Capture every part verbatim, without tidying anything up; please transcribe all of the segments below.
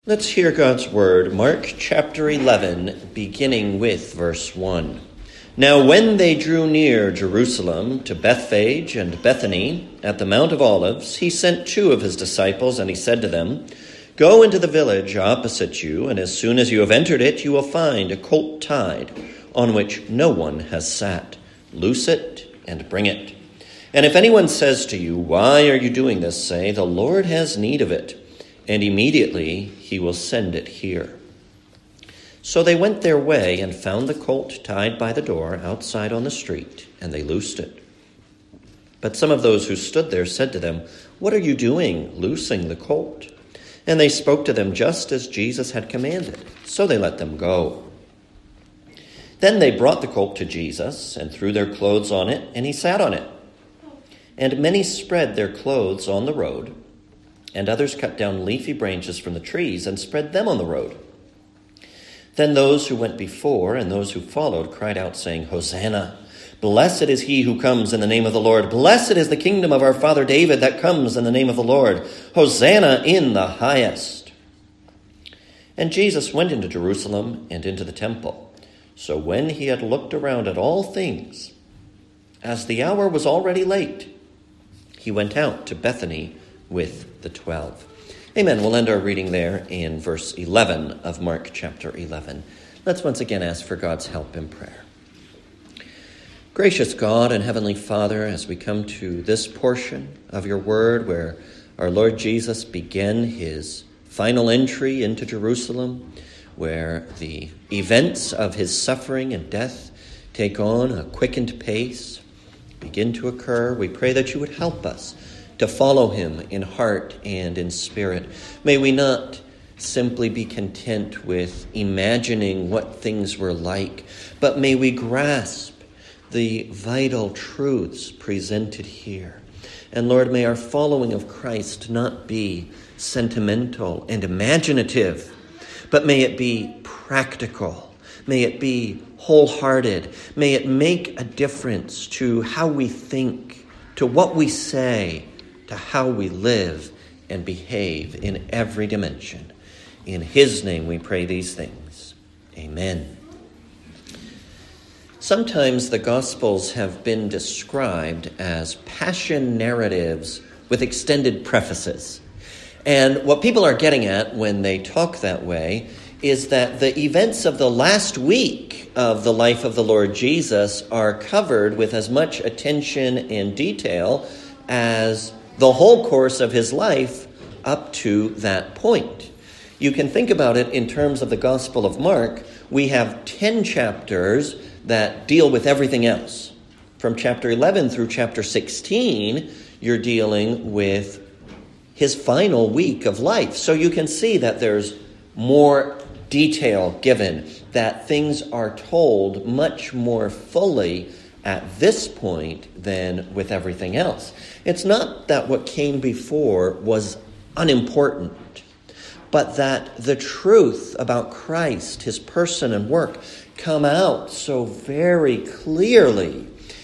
Let's hear God's word, Mark chapter eleven, beginning with verse one. Now when they drew near Jerusalem to Bethphage and Bethany at the Mount of Olives, he sent two of his disciples, and he said to them, Go into the village opposite you, and as soon as you have entered it, you will find a colt tied, on which no one has sat. Loose it and bring it. And if anyone says to you, Why are you doing this? Say, The Lord has need of it, and immediately he will send it here. So they went their way and found the colt tied by the door outside on the street, and they loosed it. But some of those who stood there said to them, What are you doing, loosing the colt? And they spoke to them just as Jesus had commanded. So they let them go. Then they brought the colt to Jesus and threw their clothes on it, and he sat on it. And many spread their clothes on the road, and others cut down leafy branches from the trees and spread them on the road. Then those who went before and those who followed cried out, saying, Hosanna! Blessed is he who comes in the name of the Lord. Blessed is the kingdom of our father David that comes in the name of the Lord. Hosanna in the highest. And Jesus went into Jerusalem and into the temple. So when he had looked around at all things, as the hour was already late, he went out to Bethany with the twelve. Amen. We'll end our reading there in verse eleven of Mark chapter eleven. Let's once again ask for God's help in prayer. Gracious God and Heavenly Father, as we come to this portion of your word where our Lord Jesus began his final entry into Jerusalem, where the events of his suffering and death take on a quickened pace, begin to occur, we pray that you would help us to follow him in heart and in spirit. May we not simply be content with imagining what things were like, but may we grasp the vital truths presented here. And Lord, may our following of Christ not be sentimental and imaginative, but may it be practical. May it be wholehearted. May it make a difference to how we think, to what we say, to how we live and behave in every dimension. In his name we pray these things. Amen. Sometimes the Gospels have been described as passion narratives with extended prefaces. And what people are getting at when they talk that way is that the events of the last week of the life of the Lord Jesus are covered with as much attention and detail as the whole course of his life up to that point. You can think about it in terms of the Gospel of Mark. We have ten chapters that deal with everything else. From chapter eleven through chapter sixteen, you're dealing with his final week of life. So you can see that there's more detail given, that things are told much more fully at this point than with everything else. It's not that what came before was unimportant, but that the truth about Christ, his person and work, come out so very clearly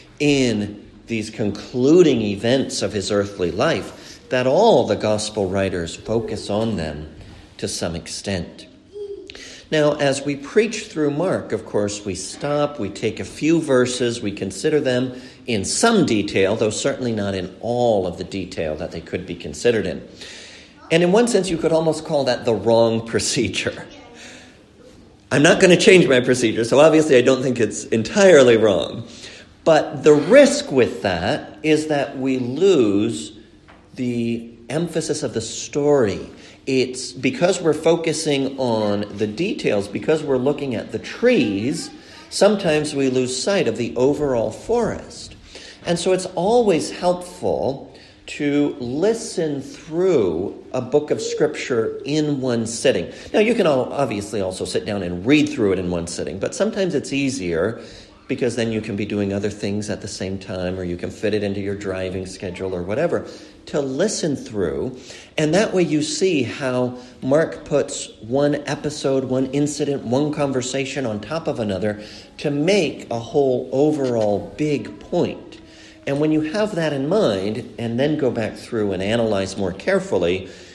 in these concluding events of his earthly life that all the gospel writers focus on them to some extent. Now, as we preach through Mark, of course, we stop, we take a few verses, we consider them in some detail, though certainly not in all of the detail that they could be considered in. And in one sense, you could almost call that the wrong procedure. I'm not going to change my procedure, so obviously I don't think it's entirely wrong. But the risk with that is that we lose the emphasis of the story. It's because we're focusing on the details, because we're looking at the trees, sometimes we lose sight of the overall forest. And so it's always helpful to listen through a book of Scripture in one sitting. Now, you can all obviously also sit down and read through it in one sitting, but sometimes it's easier because then you can be doing other things at the same time, or you can fit it into your driving schedule or whatever, to listen through. And that way you see how Mark puts one episode, one incident, one conversation on top of another to make a whole overall big point. And when you have that in mind and then go back through and analyze more carefully,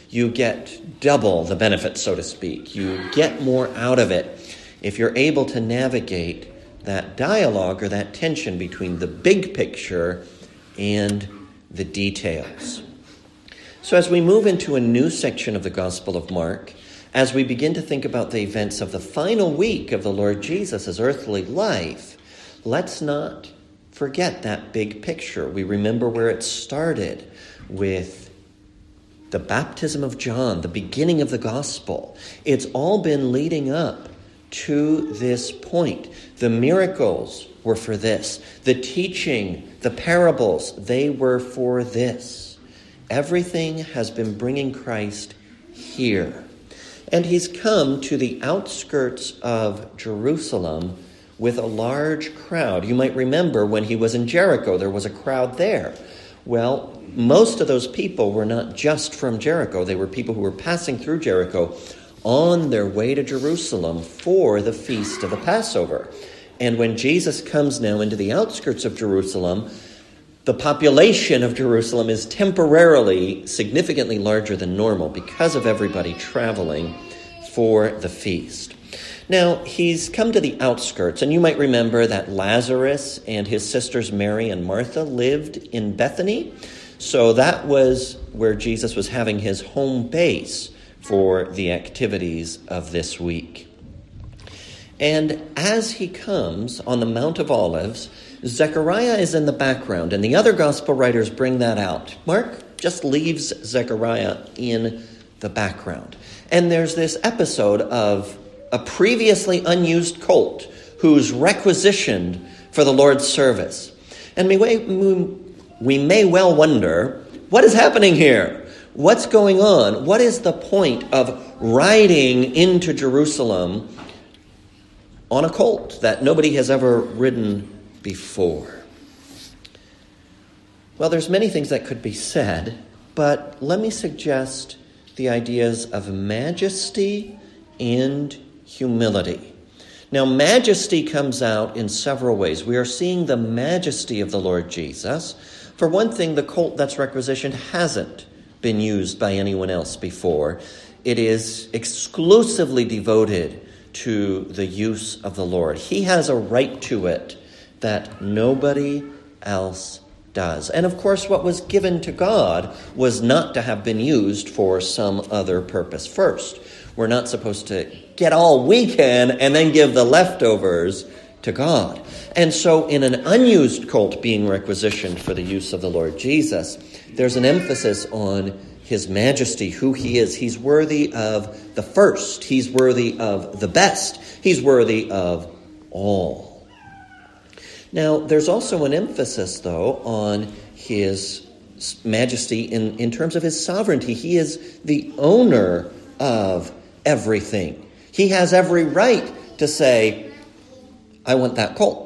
you get double the benefit, so to speak. You get more out of it if you're able to navigate that dialogue or that tension between the big picture and the details. So as we move into a new section of the Gospel of Mark, as we begin to think about the events of the final week of the Lord Jesus' earthly life, let's not forget that big picture. We remember where it started with the baptism of John, the beginning of the gospel. It's all been leading up to this point. The miracles were for this. The teaching, the parables, they were for this. Everything has been bringing Christ here. And he's come to the outskirts of Jerusalem with a large crowd. You might remember when he was in Jericho, there was a crowd there. Well, most of those people were not just from Jericho. They were people who were passing through Jericho on their way to Jerusalem for the feast of the Passover. And when Jesus comes now into the outskirts of Jerusalem, the population of Jerusalem is temporarily significantly larger than normal because of everybody traveling for the feast. Now, he's come to the outskirts, and you might remember that Lazarus and his sisters Mary and Martha lived in Bethany. So that was where Jesus was having his home base for the activities of this week. And as he comes on the Mount of Olives, Zechariah is in the background, and the other gospel writers bring that out. Mark just leaves Zechariah in the background. And there's this episode of a previously unused colt who's requisitioned for the Lord's service. And we may, we may well wonder, what is happening here? What's going on? What is the point of riding into Jerusalem on a colt that nobody has ever ridden before? Well, there's many things that could be said, but let me suggest the ideas of majesty and humility. Now, majesty comes out in several ways. We are seeing the majesty of the Lord Jesus. For one thing, the colt that's requisitioned hasn't been used by anyone else before. It is exclusively devoted to the use of the Lord. He has a right to it that nobody else does. And of course, what was given to God was not to have been used for some other purpose first. We're not supposed to get all we can and then give the leftovers to God. And so in an unused colt being requisitioned for the use of the Lord Jesus, there's an emphasis on his majesty, who he is. He's worthy of the first. He's worthy of the best. He's worthy of all. Now, there's also an emphasis, though, on his majesty in, in terms of his sovereignty. He is the owner of everything. He has every right to say, I want that colt.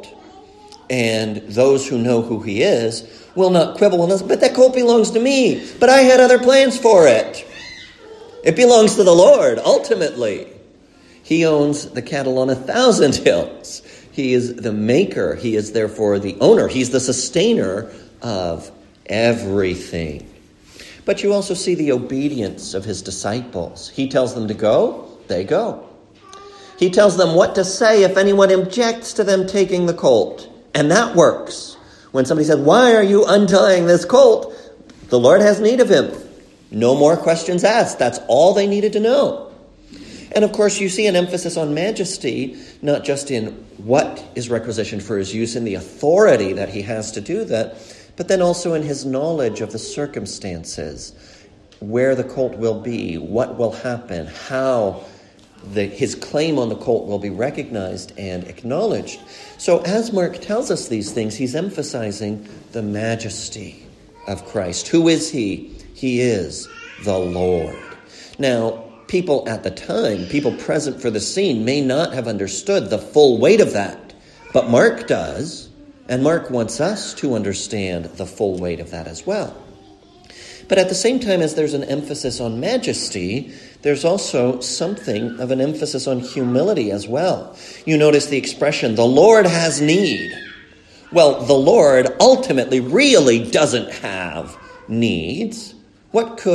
And those who know who he is will not quibble with us, but that colt belongs to me. But I had other plans for it. It belongs to the Lord, ultimately. He owns the cattle on a thousand hills. He is the maker. He is therefore the owner. He's the sustainer of everything. But you also see the obedience of his disciples. He tells them to go, they go. He tells them what to say if anyone objects to them taking the colt. And that works. When somebody says, why are you untying this colt? The Lord has need of him. No more questions asked. That's all they needed to know. And of course, you see an emphasis on majesty, not just in what is requisitioned for his use and the authority that he has to do that, but then also in his knowledge of the circumstances, where the colt will be, what will happen, how the, his claim on the colt will be recognized and acknowledged. So as Mark tells us these things, he's emphasizing the majesty of Christ. Who is he? He is the Lord. Now, people at the time, people present for the scene, may not have understood the full weight of that, but Mark does, and Mark wants us to understand the full weight of that as well. But at the same time as there's an emphasis on majesty, there's also something of an emphasis on humility as well. You notice the expression, the Lord has need. Well, the Lord ultimately really doesn't have needs. What could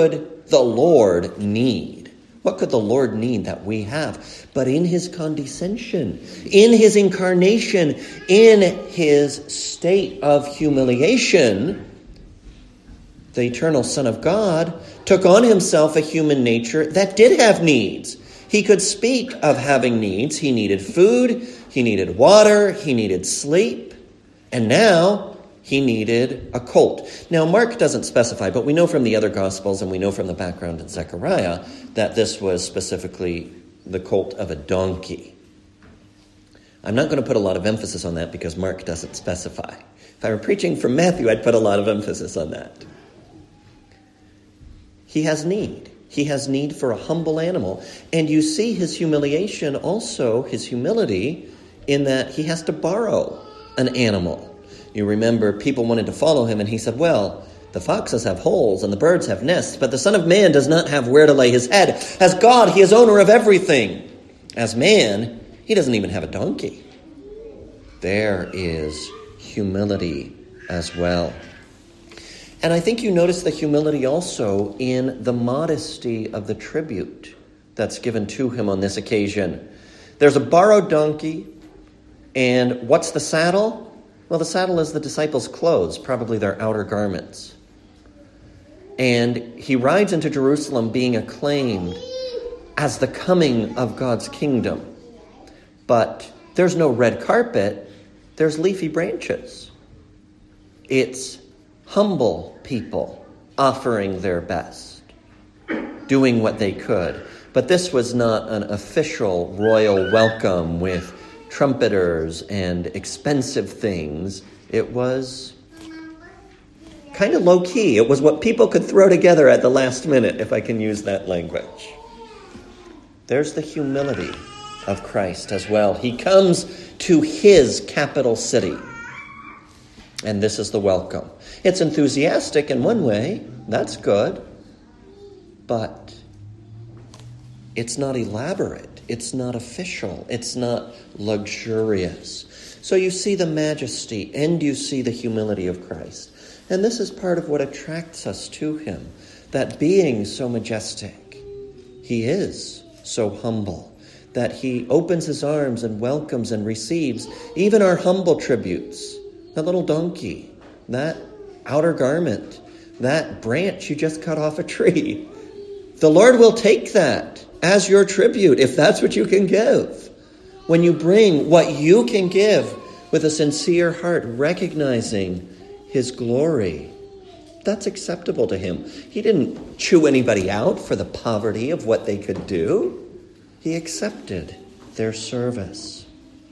the Lord need? What could the Lord need that we have? But in his condescension, in his incarnation, in his state of humiliation, the eternal Son of God took on himself a human nature that did have needs. He could speak of having needs. He needed food, he needed water, he needed sleep, and now he needed a colt. Now, Mark doesn't specify, but we know from the other Gospels and we know from the background in Zechariah that this was specifically the colt of a donkey. I'm not going to put a lot of emphasis on that because Mark doesn't specify. If I were preaching from Matthew, I'd put a lot of emphasis on that. He has need. He has need for a humble animal. And you see his humiliation also, his humility, in that he has to borrow an animal. You remember people wanted to follow him, and he said, well, the foxes have holes and the birds have nests, but the Son of Man does not have where to lay his head. As God, he is owner of everything. As man, he doesn't even have a donkey. There is humility as well. And I think you notice the humility also in the modesty of the tribute that's given to him on this occasion. There's a borrowed donkey, and what's the saddle? Well, the saddle is the disciples' clothes, probably their outer garments. And he rides into Jerusalem being acclaimed as the coming of God's kingdom. But there's no red carpet, there's leafy branches. It's humble people offering their best, doing what they could. But this was not an official royal welcome with trumpeters and expensive things. It was kind of low-key. It was what people could throw together at the last minute, if I can use that language. There's the humility of Christ as well. He comes to his capital city, and this is the welcome. It's enthusiastic in one way. That's good. But it's not elaborate. It's not official. It's not luxurious. So you see the majesty and you see the humility of Christ. And this is part of what attracts us to him, that being so majestic, he is so humble, that he opens his arms and welcomes and receives even our humble tributes. That little donkey, that outer garment, that branch you just cut off a tree. The Lord will take that as your tribute, if that's what you can give. When you bring what you can give with a sincere heart, recognizing his glory, that's acceptable to him. He didn't chew anybody out for the poverty of what they could do. He accepted their service.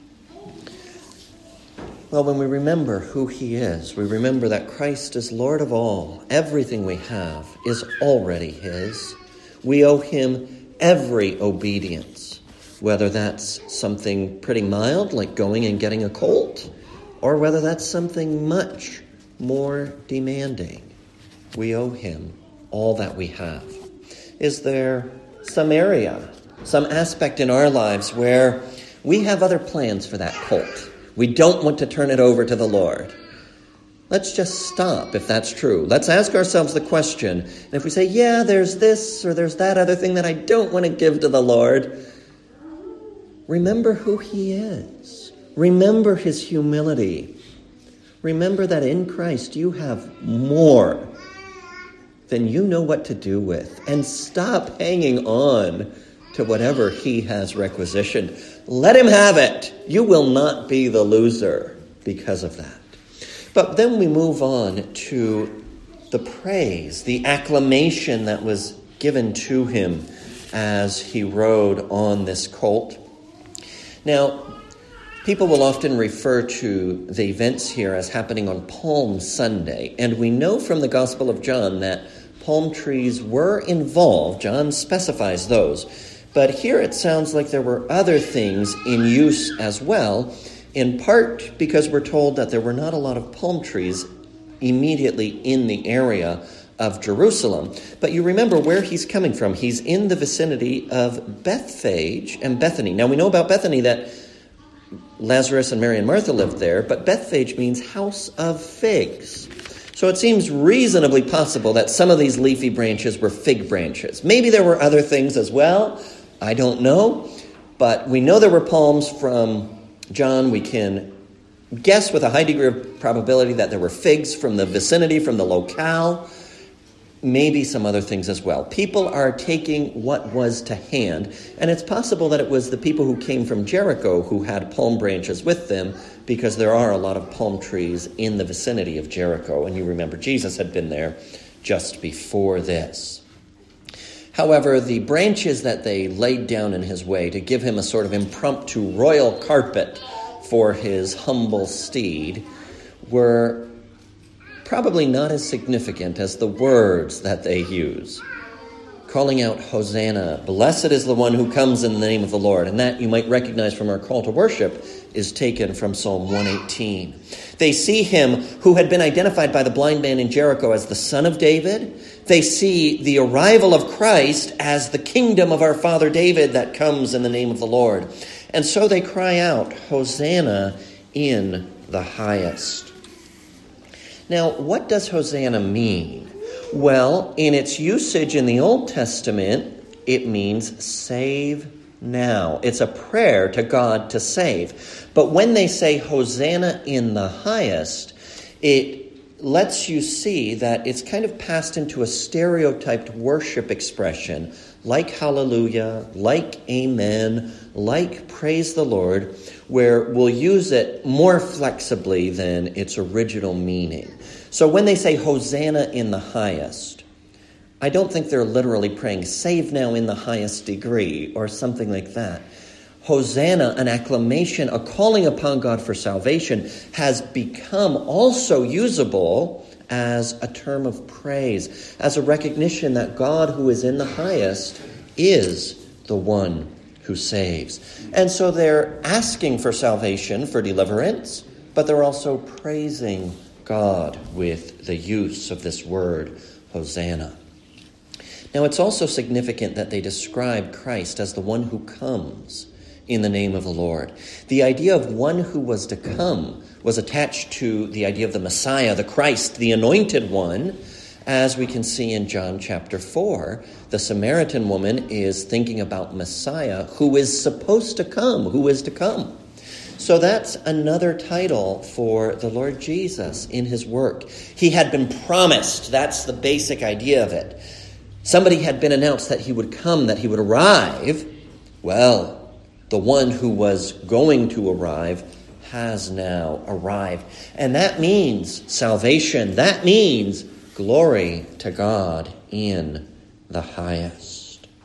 Well, when we remember who he is, we remember that Christ is Lord of all. Everything we have is already his. We owe him every obedience, whether that's something pretty mild, like going and getting a colt, or whether that's something much more demanding. We owe him all that we have. Is there some area, some aspect in our lives where we have other plans for that colt? We don't want to turn it over to the Lord. Let's just stop if that's true. Let's ask ourselves the question. And if we say, yeah, there's this or there's that other thing that I don't want to give to the Lord, remember who he is. Remember his humility. Remember that in Christ you have more than you know what to do with. And stop hanging on to whatever he has requisitioned. Let him have it. You will not be the loser because of that. But then we move on to the praise, the acclamation that was given to him as he rode on this colt. Now, people will often refer to the events here as happening on Palm Sunday, and we know from the Gospel of John that palm trees were involved. John specifies those. But here it sounds like there were other things in use as well, in part because we're told that there were not a lot of palm trees immediately in the area of Jerusalem. But you remember where he's coming from. He's in the vicinity of Bethphage and Bethany. Now we know about Bethany that Lazarus and Mary and Martha lived there, but Bethphage means house of figs. So it seems reasonably possible that some of these leafy branches were fig branches. Maybe there were other things as well. I don't know. But we know there were palms from John. We can guess with a high degree of probability that there were figs from the vicinity, from the locale. Maybe some other things as well. People are taking what was to hand, and it's possible that it was the people who came from Jericho who had palm branches with them, because there are a lot of palm trees in the vicinity of Jericho, and you remember Jesus had been there just before this. However, the branches that they laid down in his way to give him a sort of impromptu royal carpet for his humble steed were probably not as significant as the words that they use. Calling out, Hosanna, blessed is the one who comes in the name of the Lord. And that, you might recognize from our call to worship, is taken from Psalm one eighteen. They see him who had been identified by the blind man in Jericho as the Son of David. They see the arrival of Christ as the kingdom of our father David that comes in the name of the Lord. And so they cry out, Hosanna in the highest. Now, what does Hosanna mean? Well, in its usage in the Old Testament, it means save now. It's a prayer to God to save. But when they say Hosanna in the highest, it lets you see that it's kind of passed into a stereotyped worship expression, like hallelujah, like amen, like praise the Lord, where we'll use it more flexibly than its original meaning. So when they say Hosanna in the highest, I don't think they're literally praying, save now in the highest degree, or something like that. Hosanna, an acclamation, a calling upon God for salvation, has become also usable as a term of praise, as a recognition that God who is in the highest is the one who saves. And so they're asking for salvation, for deliverance, but they're also praising God with the use of this word, Hosanna. Now, it's also significant that they describe Christ as the one who comes in the name of the Lord. The idea of one who was to come was attached to the idea of the Messiah, the Christ, the anointed one, as we can see in John chapter four. The Samaritan woman is thinking about Messiah, who is supposed to come, who is to come. So that's another title for the Lord Jesus in his work. He had been promised. That's the basic idea of it. Somebody had been announced that he would come, that he would arrive. Well, the one who was going to arrive has now arrived. And that means salvation. That means glory to God in the highest.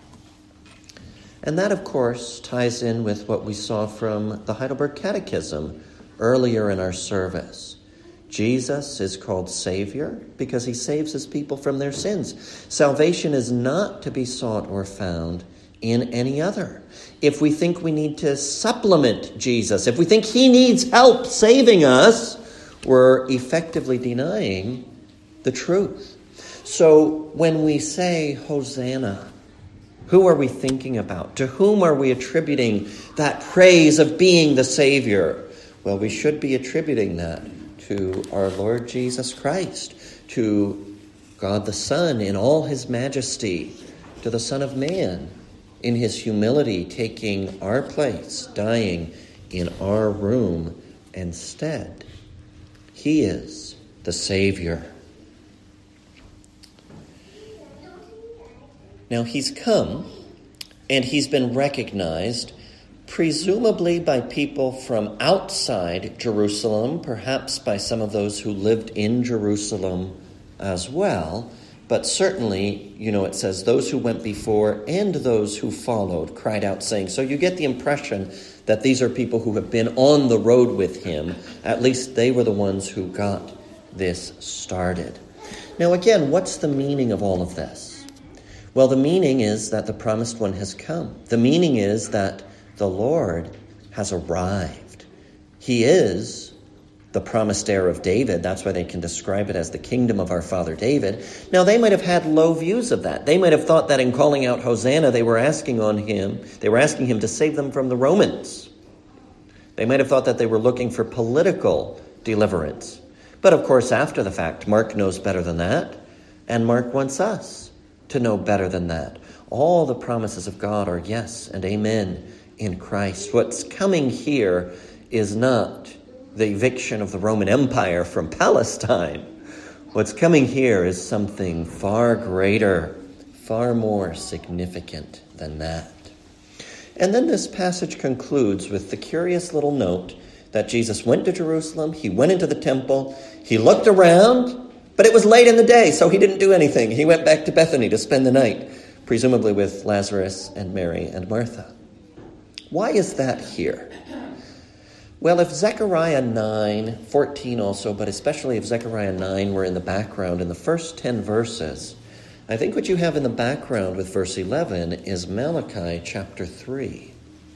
And that, of course, ties in with what we saw from the Heidelberg Catechism earlier in our service. Jesus is called Savior because he saves his people from their sins. Salvation is not to be sought or found in any other. If we think we need to supplement Jesus, if we think he needs help saving us, we're effectively denying the truth. So when we say Hosanna, who are we thinking about? To whom are we attributing that praise of being the Savior? Well, we should be attributing that to our Lord Jesus Christ, to God the Son in all his majesty, to the Son of Man in his humility, taking our place, dying in our room instead. He is the Savior. Now, he's come, and he's been recognized, presumably by people from outside Jerusalem, perhaps by some of those who lived in Jerusalem as well. But certainly, you know, it says those who went before and those who followed cried out saying. So you get the impression that these are people who have been on the road with him. At least they were the ones who got this started. Now again, what's the meaning of all of this? Well, the meaning is that the promised one has come. The meaning is that the Lord has arrived. He is the promised heir of David. That's why they can describe it as the kingdom of our father David. Now, they might have had low views of that. They might have thought that in calling out Hosanna, they were asking on him, they were asking him to save them from the Romans. They might have thought that they were looking for political deliverance. But of course, after the fact, Mark knows better than that, and Mark wants us to know better than that. All the promises of God are yes and amen in Christ. What's coming here is not the eviction of the Roman Empire from Palestine. What's coming here is something far greater, far more significant than that. And then this passage concludes with the curious little note that Jesus went to Jerusalem, he went into the temple, he looked around, but it was late in the day, so he didn't do anything. He went back to Bethany to spend the night, presumably with Lazarus and Mary and Martha. Why is that here? Well, if Zechariah nine, fourteen also, but especially if Zechariah nine were in the background in the first ten verses, I think what you have in the background with verse eleven is Malachi chapter three.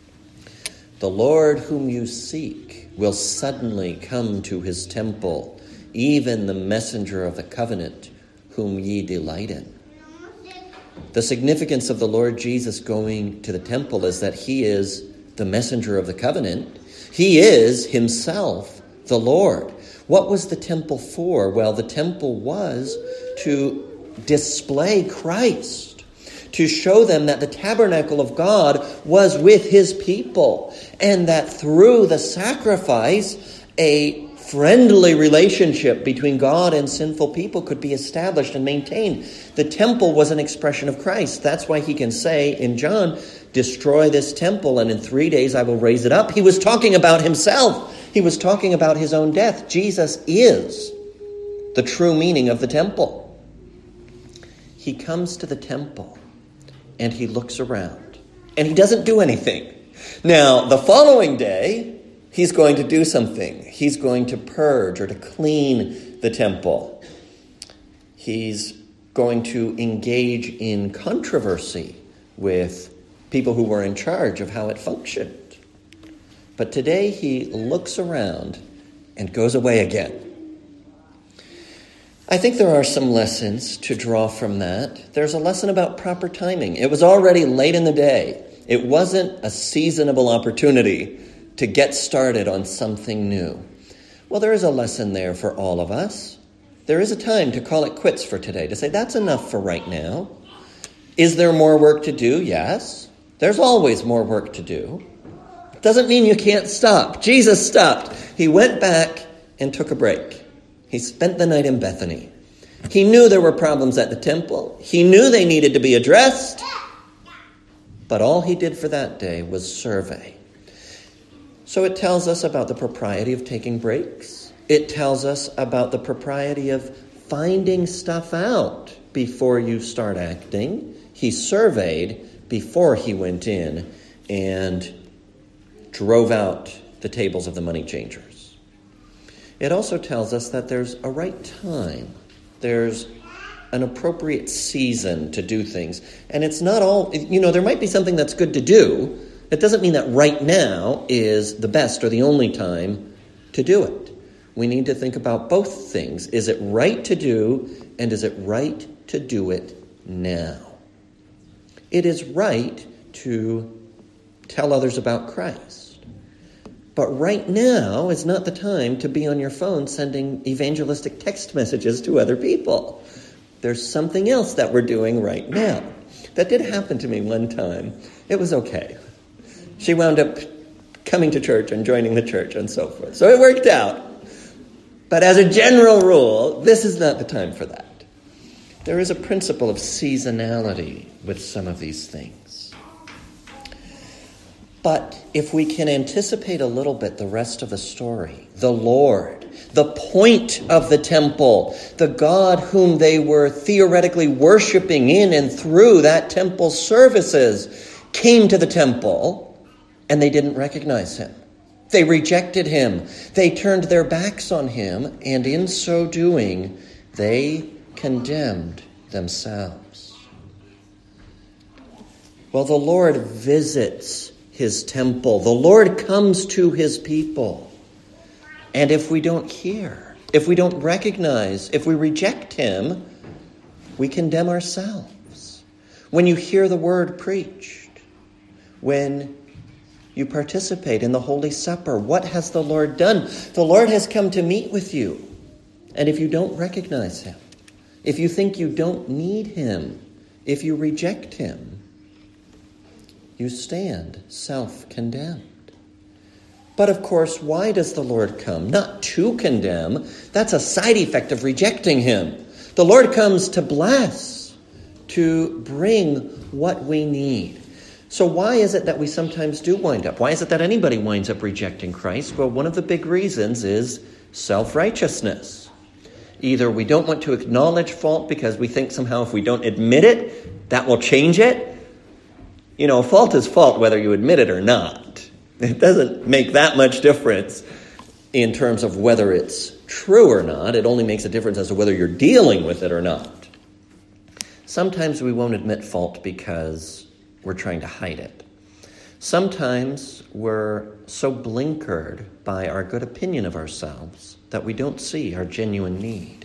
The Lord whom you seek will suddenly come to his temple, even the messenger of the covenant whom ye delight in. The significance of the Lord Jesus going to the temple is that he is the messenger of the covenant. He is himself the Lord. What was the temple for? Well, the temple was to display Christ, to show them that the tabernacle of God was with his people, and that through the sacrifice, a friendly relationship between God and sinful people could be established and maintained. The temple was an expression of Christ. That's why he can say in John, destroy this temple and in three days I will raise it up. He was talking about himself. He was talking about his own death. Jesus is the true meaning of the temple. He comes to the temple and he looks around and he doesn't do anything. Now, the following day, he's going to do something. He's going to purge or to clean the temple. He's going to engage in controversy with people who were in charge of how it functioned. But today he looks around and goes away again. I think there are some lessons to draw from that. There's a lesson about proper timing. It was already late in the day. It wasn't a seasonable opportunity to get started on something new. Well, there is a lesson there for all of us. There is a time to call it quits for today, to say that's enough for right now. Is there more work to do? Yes. There's always more work to do. Doesn't mean you can't stop. Jesus stopped. He went back and took a break. He spent the night in Bethany. He knew there were problems at the temple. He knew they needed to be addressed. But all he did for that day was survey. So it tells us about the propriety of taking breaks. It tells us about the propriety of finding stuff out before you start acting. He surveyed before he went in and drove out the tables of the money changers. It also tells us that there's a right time. There's an appropriate season to do things. And it's not all, you know, there might be something that's good to do. It doesn't mean that right now is the best or the only time to do it. We need to think about both things. Is it right to do, and is it right to do it now? It is right to tell others about Christ. But right now is not the time to be on your phone sending evangelistic text messages to other people. There's something else that we're doing right now. That did happen to me one time. It was okay. She wound up coming to church and joining the church and so forth. So it worked out. But as a general rule, this is not the time for that. There is a principle of seasonality with some of these things. But if we can anticipate a little bit the rest of the story, the Lord, the point of the temple, the God whom they were theoretically worshiping in and through that temple services, came to the temple and they didn't recognize him. They rejected him. They turned their backs on him, and in so doing, they condemned themselves. Well, the Lord visits his temple. The Lord comes to his people. And if we don't hear, if we don't recognize, if we reject him, we condemn ourselves. When you hear the word preached, when you participate in the Holy Supper, what has the Lord done? The Lord has come to meet with you. And if you don't recognize him, if you think you don't need him, if you reject him, you stand self-condemned. But of course, why does the Lord come? Not to condemn. That's a side effect of rejecting him. The Lord comes to bless, to bring what we need. So why is it that we sometimes do wind up? Why is it that anybody winds up rejecting Christ? Well, one of the big reasons is self-righteousness. Either we don't want to acknowledge fault because we think somehow if we don't admit it, that will change it. You know, fault is fault whether you admit it or not. It doesn't make that much difference in terms of whether it's true or not. It only makes a difference as to whether you're dealing with it or not. Sometimes we won't admit fault because we're trying to hide it. Sometimes we're so blinkered by our good opinion of ourselves that we don't see our genuine need.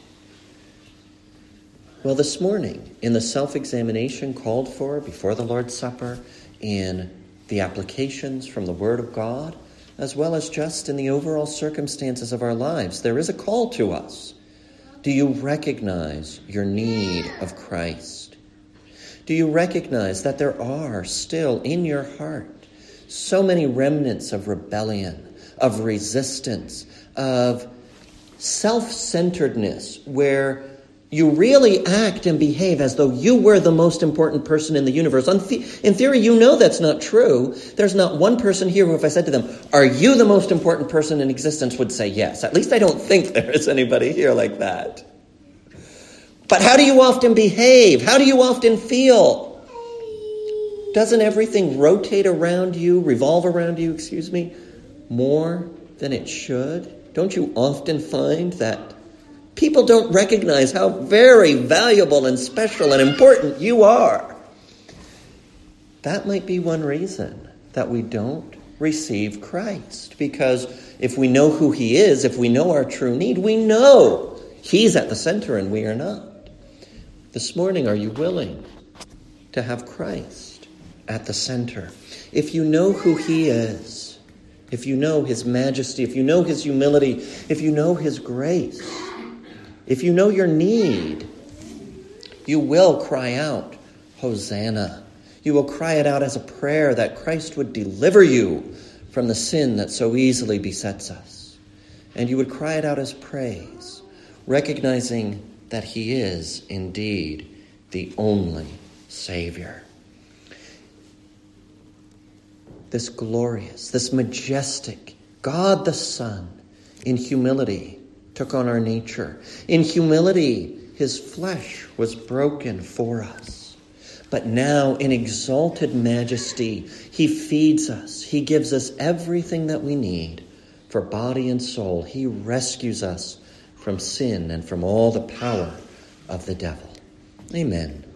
Well, this morning, in the self-examination called for before the Lord's Supper, in the applications from the Word of God, as well as just in the overall circumstances of our lives, there is a call to us. Do you recognize your need of Christ? Do you recognize that there are still in your heart so many remnants of rebellion, of resistance, of self-centeredness, where you really act and behave as though you were the most important person in the universe? In theory, you know that's not true. There's not one person here who, if I said to them, are you the most important person in existence, would say yes. At least I don't think there is anybody here like that. But how do you often behave? How do you often feel? Doesn't everything rotate around you, revolve around you, excuse me, more than it should? Don't you often find that people don't recognize how very valuable and special and important you are? That might be one reason that we don't receive Christ. Because if we know who he is, if we know our true need, we know he's at the center and we are not. This morning, are you willing to have Christ at the center? If you know who he is, if you know his majesty, if you know his humility, if you know his grace, if you know your need, you will cry out, Hosanna. You will cry it out as a prayer that Christ would deliver you from the sin that so easily besets us. And you would cry it out as praise, recognizing that he is indeed the only Savior. This glorious, this majestic God the Son, in humility, took on our nature. In humility, his flesh was broken for us. But now, in exalted majesty, he feeds us. He gives us everything that we need for body and soul. He rescues us from sin and from all the power of the devil. Amen.